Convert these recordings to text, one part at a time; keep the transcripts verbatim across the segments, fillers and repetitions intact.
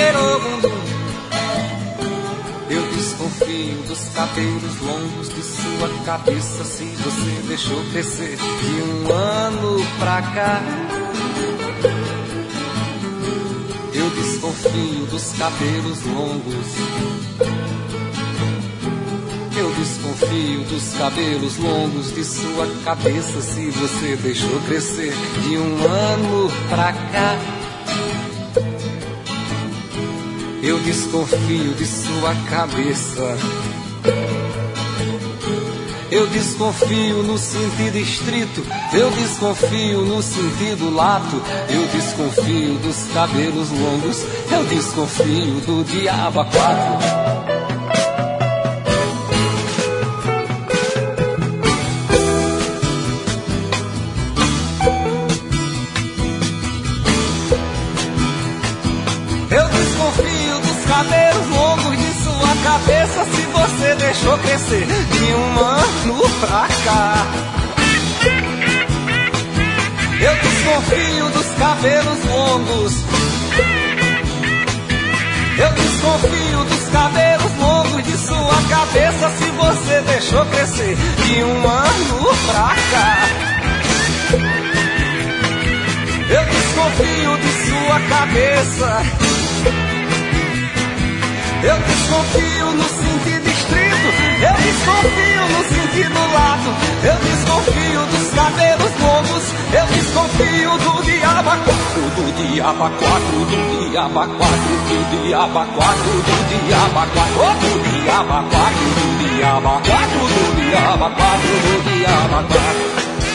Eu desconfio dos cabelos longos de sua cabeça, se você deixou crescer de um ano pra cá. Eu desconfio dos cabelos longos. Eu desconfio dos cabelos longos de sua cabeça, se você deixou crescer de um ano pra cá. Eu desconfio de sua cabeça. Eu desconfio no sentido estrito, eu desconfio no sentido lato. Eu desconfio dos cabelos longos, eu desconfio do diabo a quatro. Cabelos longos de sua cabeça, se você deixou crescer de um ano pra cá. Eu desconfio dos cabelos longos. Eu desconfio dos cabelos longos de sua cabeça, se você deixou crescer de um ano pra cá. Eu desconfio de sua cabeça. Eu desconfio no sentido estrito, eu desconfio no sentido lato. Eu desconfio dos cabelos longos, eu desconfio do diabo a quatro, do diabo a quatro, do diabo a quatro, do diabo a quatro, do diabo a quatro, do diabo a quatro, do diabo a quatro, do diabo a quatro, do diabo a quatro.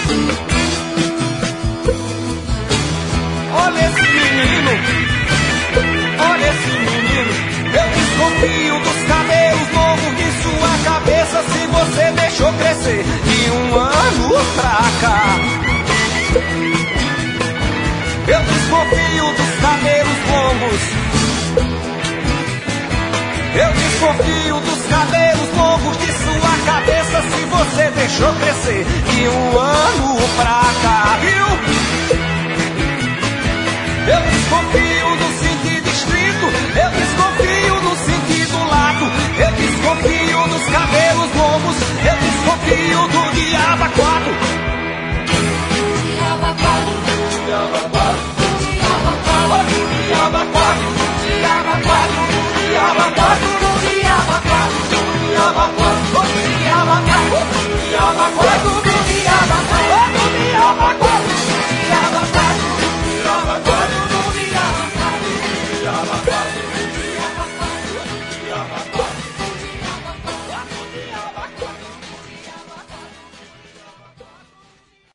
Olha esse menino, olha esse menino. Eu desconfio dos cabelos longos de sua cabeça, se você deixou crescer de um ano pra cá. Eu desconfio dos cabelos longos. Eu desconfio dos cabelos longos de sua cabeça, se você deixou crescer de um ano pra cá, viu? Eu desconfio dos